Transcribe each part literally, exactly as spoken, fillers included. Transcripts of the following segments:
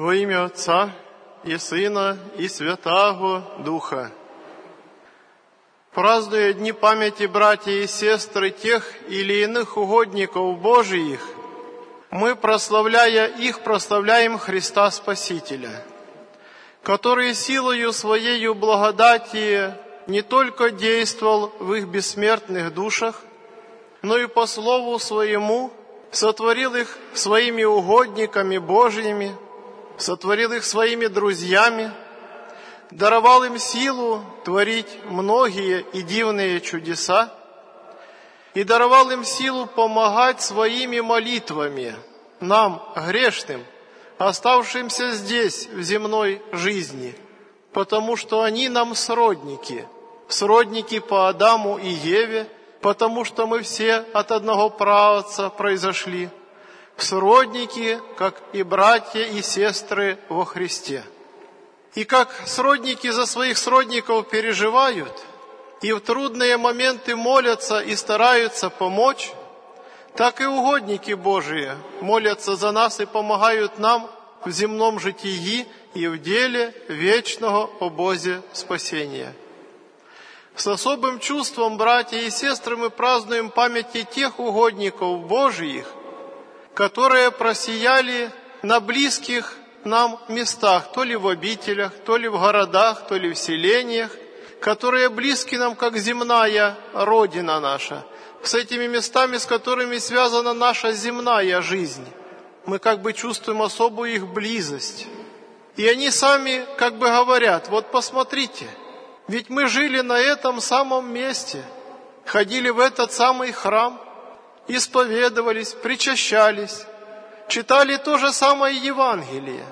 Во имя Отца и Сына и Святаго Духа. Празднуя дни памяти братья и сестры тех или иных угодников Божиих, мы, прославляя их, прославляем Христа Спасителя, который силою Своею благодати не только действовал в их бессмертных душах, но и по Слову Своему сотворил их Своими угодниками Божьими, сотворил их Своими друзьями, даровал им силу творить многие и дивные чудеса и даровал им силу помогать своими молитвами нам, грешным, оставшимся здесь, в земной жизни, потому что они нам сродники, сродники по Адаму и Еве, потому что мы все от одного праотца произошли, сродники, как и братья и сестры во Христе. И как сродники за своих сродников переживают, и в трудные моменты молятся и стараются помочь, так и угодники Божии молятся за нас и помогают нам в земном житии и в деле вечного обозе спасения. С особым чувством, братья и сестры, мы празднуем памяти тех угодников Божиих, которые просияли на близких нам местах, то ли в обителях, то ли в городах, то ли в селениях, которые близки нам, как земная Родина наша, с этими местами, с которыми связана наша земная жизнь. Мы как бы чувствуем особую их близость. И они сами как бы говорят: вот посмотрите, ведь мы жили на этом самом месте, ходили в этот самый храм, исповедовались, причащались, читали то же самое Евангелие,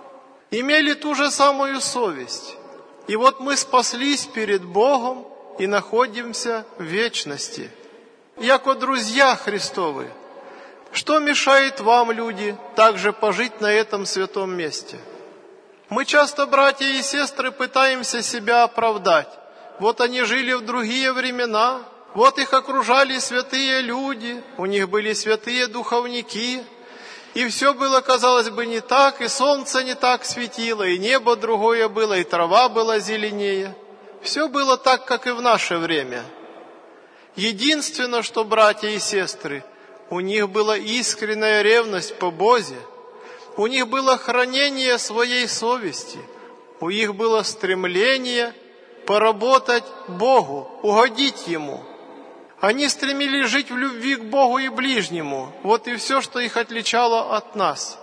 имели ту же самую совесть. И вот мы спаслись перед Богом и находимся в вечности. Яко друзья Христовы, что мешает вам, люди, также пожить на этом святом месте? Мы часто, братья и сестры, пытаемся себя оправдать. Вот они жили в другие времена, вот их окружали святые люди, у них были святые духовники, и все было, казалось бы, не так, и солнце не так светило, и небо другое было, и трава была зеленее. Все было так, как и в наше время. Единственное, что, братья и сестры, у них была искренняя ревность по Бозе, у них было хранение своей совести, у них было стремление поработать Богу, угодить Ему. Они стремились жить в любви к Богу и ближнему. Вот и все, что их отличало от нас.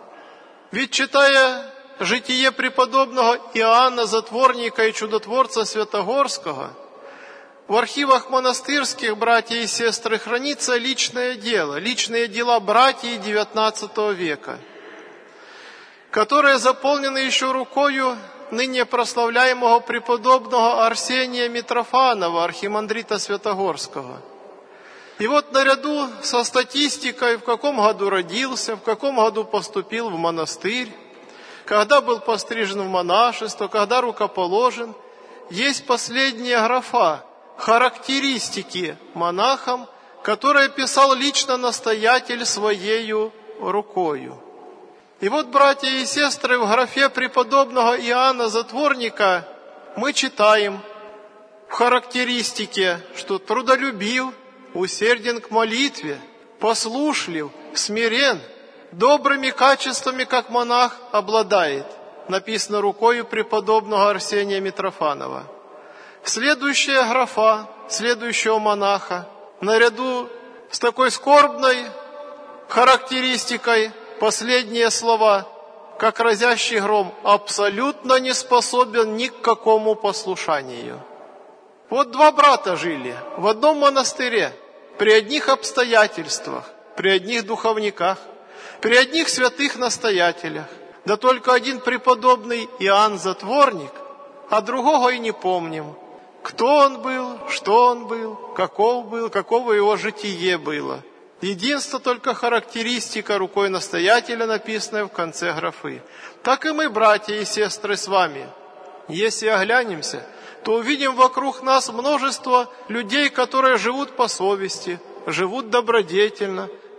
Ведь, читая житие преподобного Иоанна Затворника и чудотворца Святогорского, в архивах монастырских, братья и сестры, хранится личное дело, личные дела братьев девятнадцатого века, которые заполнены еще рукою ныне прославляемого преподобного Арсения Митрофанова, архимандрита Святогорского. И вот наряду со статистикой, в каком году родился, в каком году поступил в монастырь, когда был пострижен в монашество, когда рукоположен, есть последняя графа характеристики монахам, которые писал лично настоятель своею рукою. И вот, братья и сестры, в графе преподобного Иоанна Затворника мы читаем в характеристике, что трудолюбив, усерден к молитве, послушлив, смирен, добрыми качествами, как монах, обладает. Написано рукою преподобного Арсения Митрофанова. Следующая графа следующего монаха, наряду с такой скорбной характеристикой, последние слова, как разящий гром, абсолютно не способен ни к какому послушанию. Вот два брата жили в одном монастыре, при одних обстоятельствах, при одних духовниках, при одних святых настоятелях. Да только один преподобный Иоанн Затворник, а другого и не помним. Кто он был, что он был, каков был, каково его житие было. Единство только характеристика рукой настоятеля, написанная в конце графы. Так и мы, братья и сестры, с вами. Если оглянемся, то увидим вокруг нас множество людей, которые живут по совести, живут добродетельно,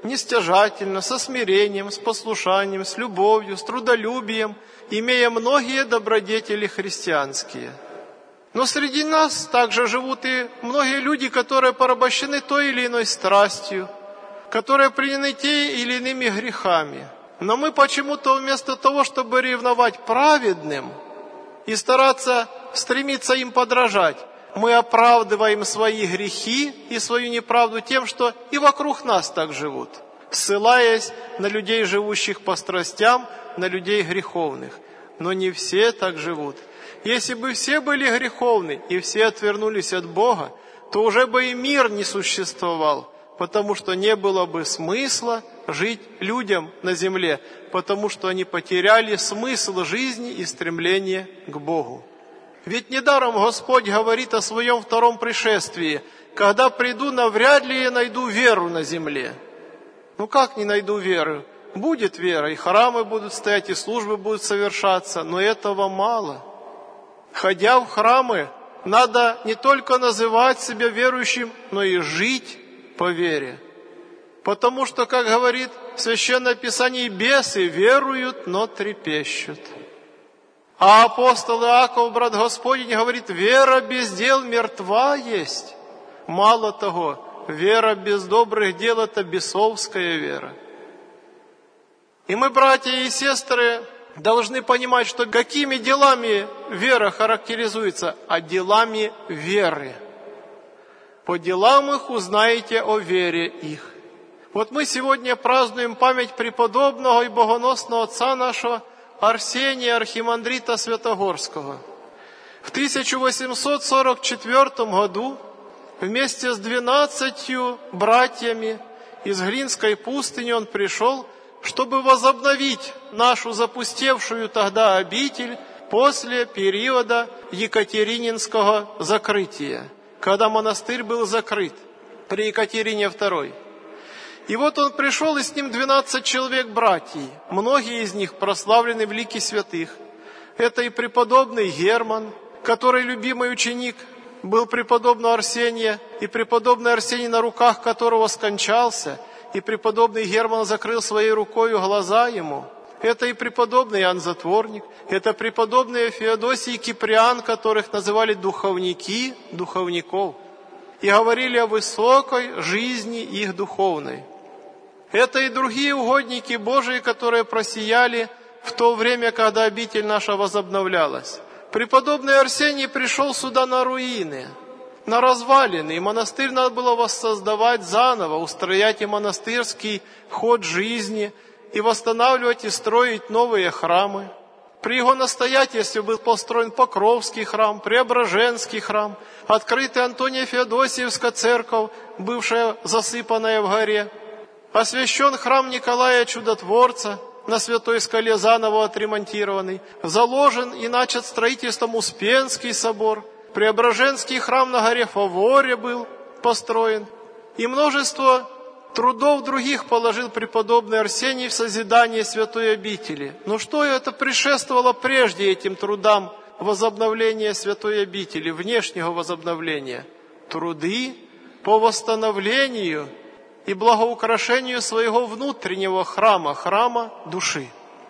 нестяжательно, со смирением, с послушанием, с любовью, с трудолюбием, имея многие добродетели христианские. Но среди нас также живут и многие люди, которые порабощены той или иной страстью, которые пленены те или иными грехами. Но мы почему-то вместо того, чтобы ревновать праведным и стараться стремиться им подражать, мы оправдываем свои грехи и свою неправду тем, что и вокруг нас так живут, ссылаясь на людей, живущих по страстям, на людей греховных. Но не все так живут. Если бы все были греховны и все отвернулись от Бога, то уже бы и мир не существовал, потому что не было бы смысла жить людям на земле, потому что они потеряли смысл жизни и стремление к Богу. Ведь недаром Господь говорит о своем втором пришествии: «Когда приду, навряд ли я найду веру на земле». Ну как не найду веры? Будет вера, и храмы будут стоять, и службы будут совершаться, но этого мало. Ходя в храмы, надо не только называть себя верующим, но и жить по вере. Потому что, как говорит Священное Писание, бесы веруют, но трепещут. А апостол Иаков, брат Господень, говорит: вера без дел мертва есть. Мало того, вера без добрых дел – это бесовская вера. И мы, братья и сестры, должны понимать, что какими делами вера характеризуется, а делами веры. По делам их узнаете о вере их. Вот мы сегодня празднуем память преподобного и богоносного отца нашего Арсения, архимандрита Святогорского. В тысяча восемьсот сорок четвёртом году вместе с двенадцатью братьями из Глинской пустыни он пришел, чтобы возобновить нашу запустевшую тогда обитель после периода Екатерининского закрытия, когда монастырь был закрыт при Екатерине второй. И вот он пришел, и с ним двенадцать человек братьев. Многие из них прославлены в лике святых. Это и преподобный Герман, который любимый ученик был преподобного Арсения, и преподобный Арсений, на руках которого скончался, и преподобный Герман закрыл своей рукою глаза ему. Это и преподобный Иоанн Затворник, это преподобные Феодосий и Киприан, которых называли духовники духовников, и говорили о высокой жизни их духовной. Это и другие угодники Божии, которые просияли в то время, когда обитель наша возобновлялась. Преподобный Арсений пришел сюда на руины, на развалины, и монастырь надо было воссоздавать заново, устроять и монастырский ход жизни, и восстанавливать и строить новые храмы. При его настоятельстве был построен Покровский храм, Преображенский храм, открытая Антония Феодосиевская церковь, бывшая засыпанная в горе, освящен храм Николая Чудотворца, на Святой Скале заново отремонтированный, заложен и начат строительством Успенский собор, Преображенский храм на горе Фаворе был построен, и множество трудов других положил преподобный Арсений в созидание святой обители. Но что это предшествовало прежде этим трудам возобновления святой обители, внешнего возобновления? Труды по восстановлению и благоукрашению своего внутреннего храма, храма души.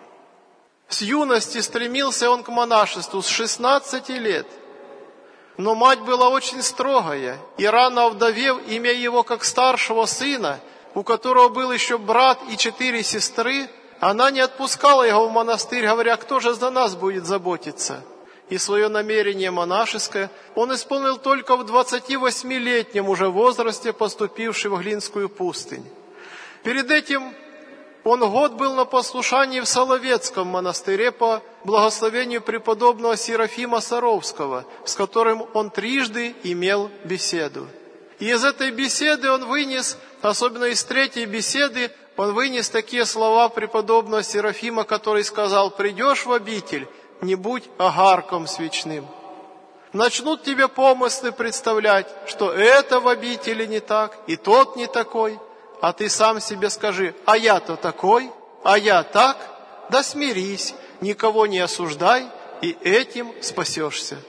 С юности стремился он к монашеству, с шестнадцати лет. Но мать была очень строгая, и рано овдовев, имея его как старшего сына, у которого был еще брат и четыре сестры, она не отпускала его в монастырь, говоря: кто же за нас будет заботиться? И свое намерение монашеское он исполнил только в двадцативосьмилетнем уже возрасте, поступивший в Глинскую пустынь. Перед этим он год был на послушании в Соловецком монастыре по благословению преподобного Серафима Саровского, с которым он трижды имел беседу. И из этой беседы он вынес, особенно из третьей беседы, он вынес такие слова преподобного Серафима, который сказал: «Придешь в обитель, не будь огарком свечным. Начнут тебе помыслы представлять, что это в обители не так, и тот не такой, а ты сам себе скажи: а я-то такой, а я так, да смирись, никого не осуждай, и этим спасешься».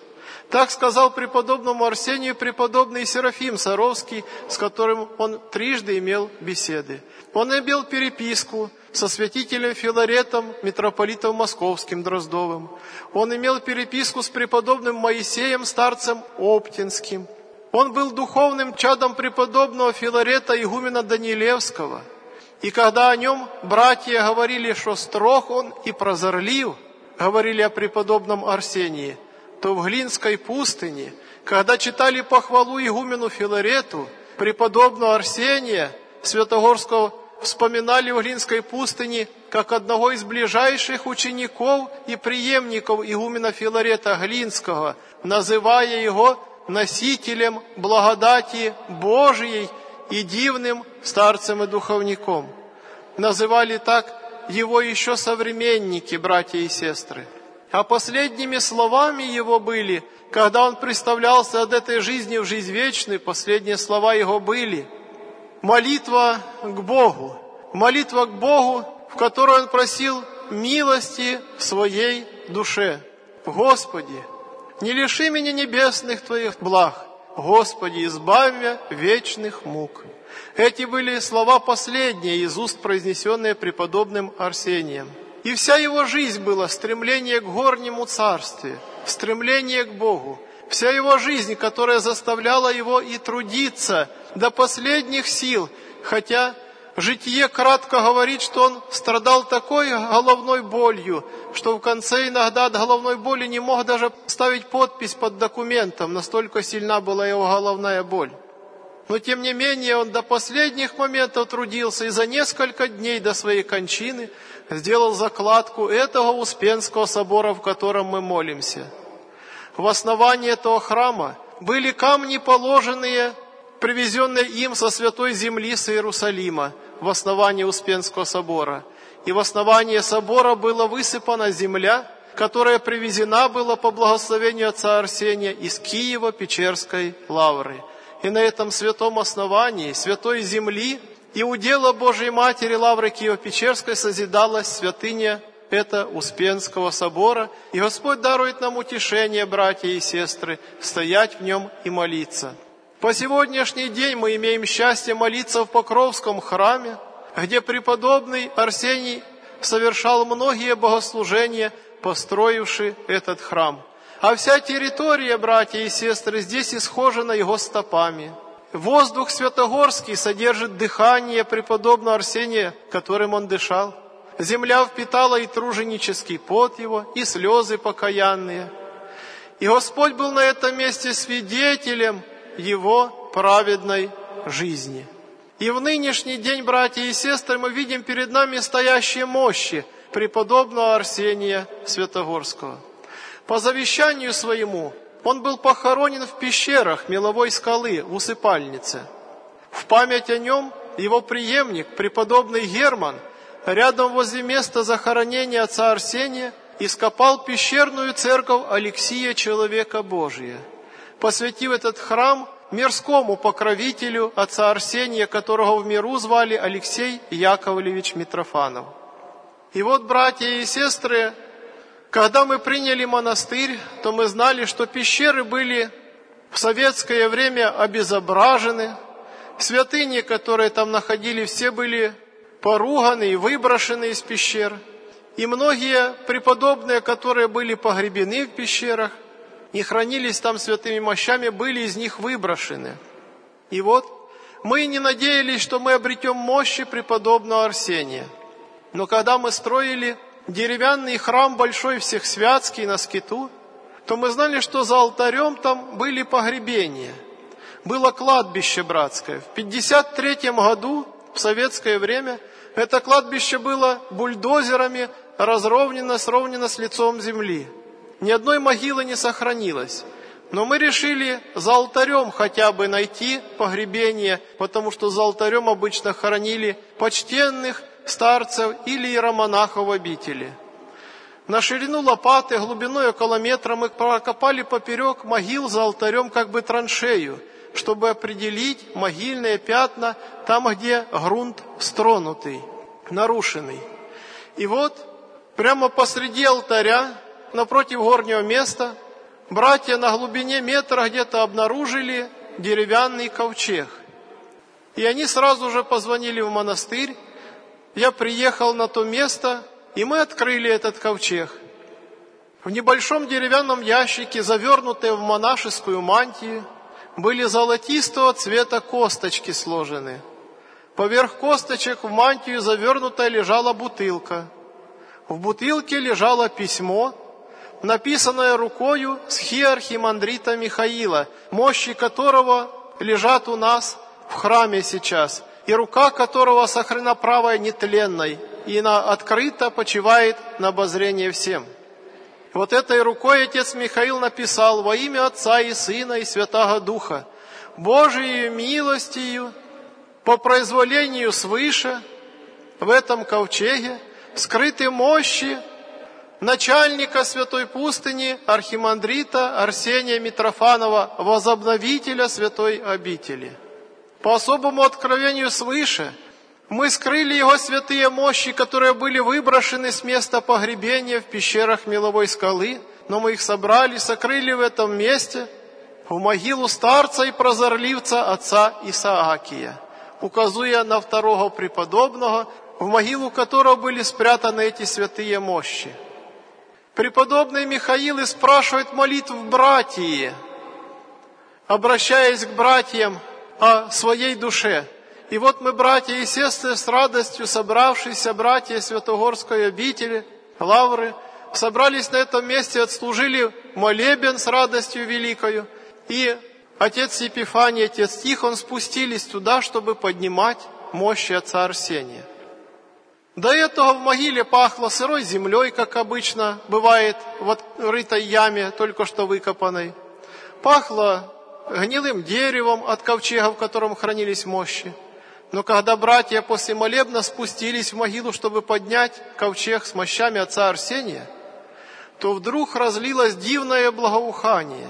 Так сказал преподобному Арсению преподобный Серафим Саровский, с которым он трижды имел беседы. Он имел переписку со святителем Филаретом, митрополитом Московским Дроздовым. Он имел переписку с преподобным Моисеем, старцем Оптинским. Он был духовным чадом преподобного Филарета игумена Данилевского. И когда о нем братья говорили, что строг он и прозорлив, говорили о преподобном Арсении, то в Глинской пустыне, когда читали похвалу игумену Филарету, преподобного Арсения Святогорского вспоминали в Глинской пустыне как одного из ближайших учеников и преемников игумена Филарета Глинского, называя его носителем благодати Божией и дивным старцем и духовником. Называли так его еще современники, братья и сестры. А последними словами его были, когда он представлялся от этой жизни в жизнь вечную, последние слова его были молитва к Богу, молитва к Богу, в которой он просил милости в своей душе. Господи, не лиши меня небесных Твоих благ, Господи, избавь меня вечных мук. Эти были слова последние из уст, произнесенные преподобным Арсением. И вся его жизнь была стремление к горнему царству, стремление к Богу. Вся его жизнь, которая заставляла его и трудиться до последних сил, хотя житие кратко говорит, что он страдал такой головной болью, что в конце иногда от головной боли не мог даже ставить подпись под документом, настолько сильна была его головная боль. Но тем не менее он до последних моментов трудился и за несколько дней до своей кончины сделал закладку этого Успенского собора, в котором мы молимся. В основании этого храма были камни, положенные, привезенные им со святой земли с Иерусалима, в основании Успенского собора. И в основании собора была высыпана земля, которая привезена была по благословению отца Арсения из Киево-Печерской лавры. И на этом святом основании, святой земли, и удела Божией Матери лавры Киево-Печерской созидалась святыня это Успенского собора. И Господь дарует нам утешение, братья и сестры, стоять в нем и молиться. По сегодняшний день мы имеем счастье молиться в Покровском храме, где преподобный Арсений совершал многие богослужения, построивший этот храм. А вся территория, братья и сестры, здесь исхожена его стопами. Воздух святогорский содержит дыхание преподобного Арсения, которым он дышал. Земля впитала и труженический пот его, и слезы покаянные. И Господь был на этом месте свидетелем его праведной жизни. И в нынешний день, братья и сестры, мы видим перед нами стоящие мощи преподобного Арсения Святогорского. По завещанию своему он был похоронен в пещерах Меловой скалы в усыпальнице. В память о нем его преемник, преподобный Герман, рядом возле места захоронения отца Арсения ископал пещерную церковь Алексия Человека Божия, посвятив этот храм мирскому покровителю отца Арсения, которого в миру звали Алексей Яковлевич Митрофанов. И вот, братья и сестры, когда мы приняли монастырь, то мы знали, что пещеры были в советское время обезображены, святыни, которые там находились, все были поруганы и выброшены из пещер. И многие преподобные, которые были погребены в пещерах и хранились там святыми мощами, были из них выброшены. И вот мы не надеялись, что мы обретем мощи преподобного Арсения. Но когда мы строили деревянный храм большой Всехсвятский на скиту, то мы знали, что за алтарем там были погребения. Было кладбище братское. В пятьдесят третьем году, в советское время, это кладбище было бульдозерами разровнено, сровнено с лицом земли. Ни одной могилы не сохранилось. Но мы решили за алтарем хотя бы найти погребение, потому что за алтарем обычно хоронили почтенных старцев или иеромонахов в обители. На ширину лопаты, глубиной около метра, мы прокопали поперек могил за алтарем как бы траншею, чтобы определить могильные пятна там, где грунт стронутый, нарушенный. И вот прямо посреди алтаря, напротив горнего места, братья на глубине метра где-то обнаружили деревянный ковчег. И они сразу же позвонили в монастырь. Я приехал на то место, и мы открыли этот ковчег. В небольшом деревянном ящике, завернутые в монашескую мантию, были золотистого цвета косточки сложены. Поверх косточек в мантию завернутая лежала бутылка. В бутылке лежало письмо, написанное рукою схиархимандрита Михаила, мощи которого лежат у нас в храме сейчас, и рука которого сохранена правой нетленной, и она открыто почивает на обозрение всем. Вот этой рукой отец Михаил написал: «Во имя Отца и Сына и Святаго Духа, Божией милостью, по произволению свыше, в этом ковчеге скрыты мощи начальника святой пустыни архимандрита Арсения Митрофанова, возобновителя святой обители. По особому откровению свыше мы скрыли его святые мощи, которые были выброшены с места погребения в пещерах Меловой скалы, но мы их собрали, сокрыли в этом месте, в могилу старца и прозорливца отца Исаакия, указуя на второго преподобного, в могилу которого были спрятаны эти святые мощи. Преподобный Михаил и спрашивает молитв братьи, обращаясь к братьям о своей душе. И вот мы, братья и сестры, с радостью собравшиеся братья Святогорской обители, лавры, собрались на этом месте, отслужили молебен с радостью великою. И отец Епифаний, отец Тихон спустились туда, чтобы поднимать мощи отца Арсения. До этого в могиле пахло сырой землей, как обычно бывает в открытой яме, только что выкопанной. Пахло гнилым деревом от ковчега, в котором хранились мощи. Но когда братья после молебна спустились в могилу, чтобы поднять ковчег с мощами отца Арсения, то вдруг разлилось дивное благоухание.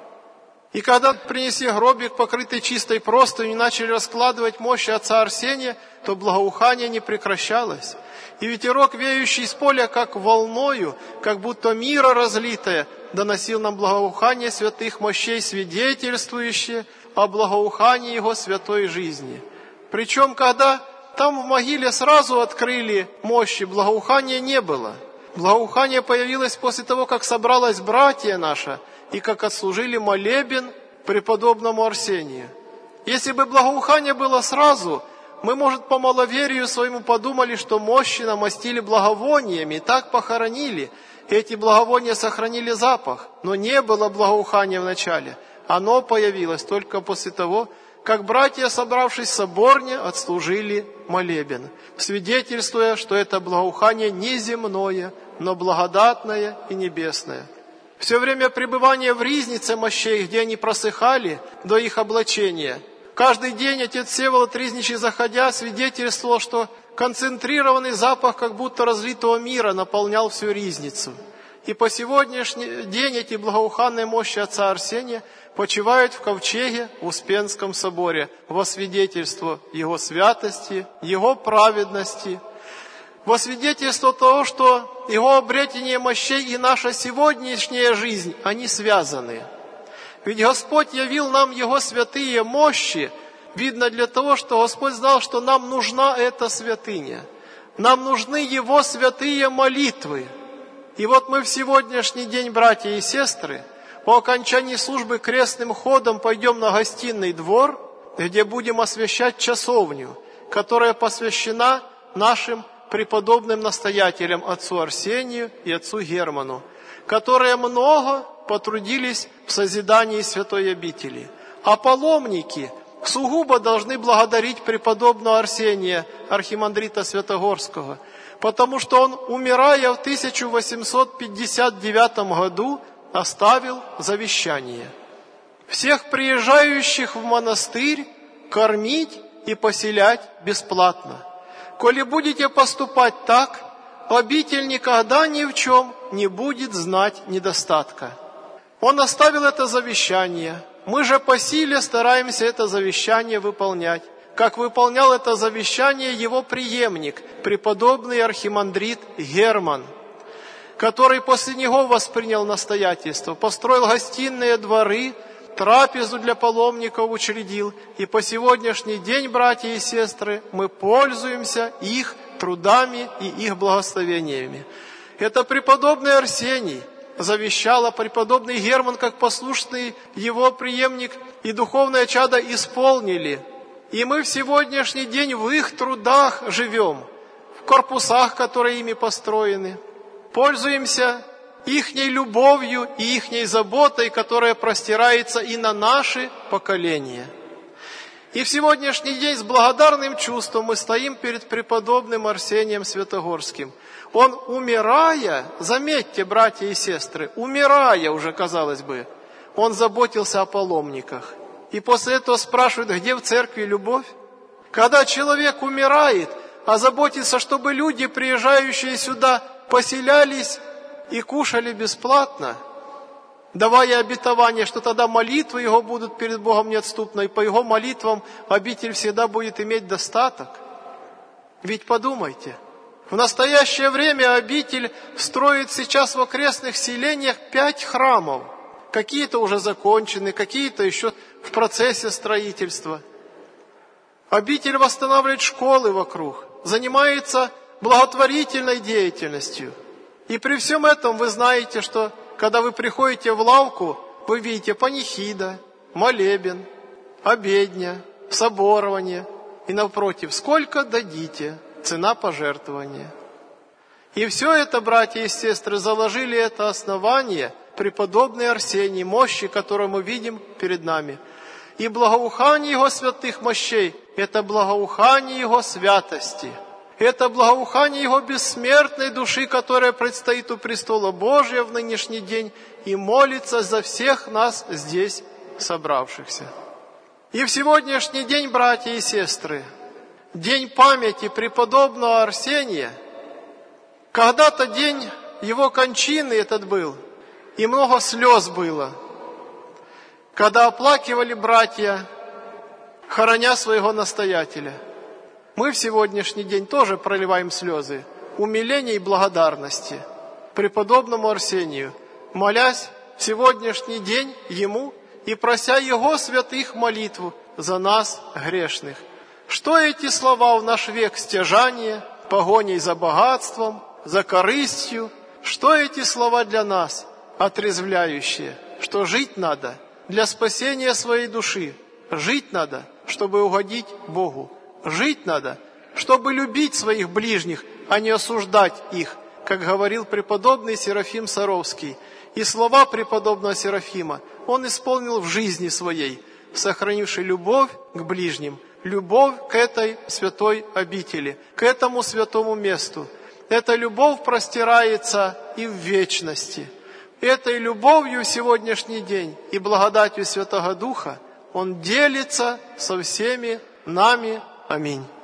И когда принесли гробик, покрытый чистой простынью, и начали раскладывать мощи отца Арсения, то благоухание не прекращалось. И ветерок, веющий с поля, как волною, как будто мира разлитое, доносил нам благоухание святых мощей, свидетельствующее о благоухании его святой жизни. Причем, когда там в могиле сразу открыли мощи, благоухания не было. Благоухание появилось после того, как собралась братья наша, и как отслужили молебен преподобному Арсению. Если бы благоухание было сразу, мы, может, по маловерию своему подумали, что мощи намастили благовониями, и так похоронили. Эти благовония сохранили запах, но не было благоухания вначале. Оно появилось только после того, как братья, собравшись в соборне, отслужили молебен, свидетельствуя, что это благоухание не земное, но благодатное и небесное. Все время пребывания в ризнице мощей, где они просыхали до их облачения, каждый день отец Всеволод Ризничий, заходя, свидетельствовал, что концентрированный запах как будто разлитого мира наполнял всю ризницу. И по сегодняшний день эти благоуханные мощи отца Арсения почивают в ковчеге в Успенском соборе во свидетельство его святости, его праведности, во свидетельство того, что его обретение мощей и наша сегодняшняя жизнь, они связаны. Ведь Господь явил нам Его святые мощи, видно для того, что Господь знал, что нам нужна эта святыня. Нам нужны Его святые молитвы. И вот мы в сегодняшний день, братья и сестры, по окончании службы крестным ходом пойдем на гостиный двор, где будем освящать часовню, которая посвящена нашим преподобным настоятелям отцу Арсению и отцу Герману, которые много потрудились в созидании святой обители. А паломники сугубо должны благодарить преподобного Арсения, архимандрита Святогорского, потому что он, умирая в тысяча восемьсот пятьдесят девятом году, оставил завещание: всех приезжающих в монастырь кормить и поселять бесплатно. Коли будете поступать так, обитель никогда ни в чем не будет знать недостатка. Он оставил это завещание. Мы же по силе стараемся это завещание выполнять, как выполнял это завещание его преемник, преподобный архимандрит Герман. который после него воспринял настоятельство, построил гостиные дворы, трапезу для паломников учредил, и по сегодняшний день, братья и сестры, мы пользуемся их трудами и их благословениями. Это преподобный Арсений завещал, а преподобный Герман, как послушный его преемник и духовное чадо, исполнили. И мы в сегодняшний день в их трудах живем, в корпусах, которые ими построены. Пользуемся ихней любовью и ихней заботой, которая простирается и на наши поколения. И в сегодняшний день с благодарным чувством мы стоим перед преподобным Арсением Святогорским. Он, умирая, заметьте, братья и сестры, умирая уже, казалось бы, он заботился о паломниках. И после этого спрашивают, где в церкви любовь? Когда человек умирает, а заботится, чтобы люди, приезжающие сюда, поселялись и кушали бесплатно, давая обетование, что тогда молитвы его будут перед Богом неотступны, и по его молитвам обитель всегда будет иметь достаток. Ведь подумайте, в настоящее время обитель строит сейчас в окрестных селениях пять храмов. Какие-то уже закончены, какие-то еще в процессе строительства. Обитель восстанавливает школы вокруг, занимается благотворительной деятельностью. И при всем этом вы знаете, что когда вы приходите в лавку, вы видите панихида, молебен, обедня, соборование. И напротив, сколько дадите, цена пожертвования. И все это, братья и сестры, заложили это основание преподобный Арсений, мощи, которую мы видим перед нами. И благоухание его святых мощей – это благоухание его святости. Это благоухание его бессмертной души, которая предстоит у престола Божия в нынешний день и молится за всех нас здесь собравшихся. И в сегодняшний день, братья и сестры, день памяти преподобного Арсения, когда-то день его кончины этот был, и много слез было, когда оплакивали братья, хороня своего настоятеля. Мы в сегодняшний день тоже проливаем слезы умиления и благодарности преподобному Арсению, молясь в сегодняшний день ему и прося его святых молитву за нас, грешных. Что эти слова в наш век стяжания, погоней за богатством, за корыстью? Что эти слова для нас, отрезвляющие? Что жить надо для спасения своей души, жить надо, чтобы угодить Богу. Жить надо, чтобы любить своих ближних, а не осуждать их, как говорил преподобный Серафим Саровский. И слова преподобного Серафима он исполнил в жизни своей, сохранивший любовь к ближним, любовь к этой святой обители, к этому святому месту. Эта любовь простирается и в вечности. Этой любовью в сегодняшний день и благодатью Святого Духа он делится со всеми нами. Аминь.